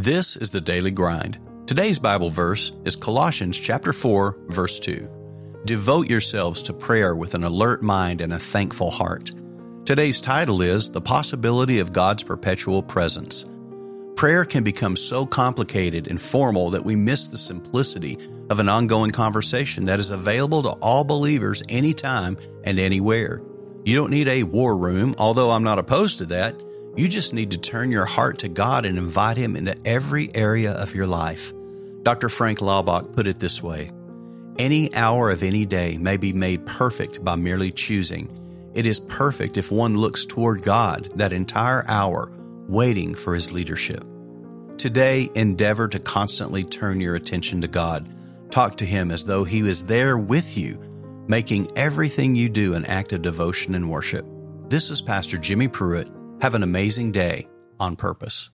This is the Daily Grind. Today's Bible verse is Colossians chapter 4, verse 2. Devote yourselves to prayer with an alert mind and a thankful heart. Today's title is The Possibility of God's Perpetual Presence. Prayer can become so complicated and formal that we miss the simplicity of an ongoing conversation that is available to all believers anytime and anywhere. You don't need a war room, although I'm not opposed to that. You just need to turn your heart to God and invite Him into every area of your life. Dr. Frank Laubach put it this way: any hour of any day may be made perfect by merely choosing. It is perfect if one looks toward God that entire hour, waiting for His leadership. Today, endeavor to constantly turn your attention to God. Talk to Him as though He was there with you, making everything you do an act of devotion and worship. This is Pastor Jimmy Pruitt. Have an amazing day on purpose.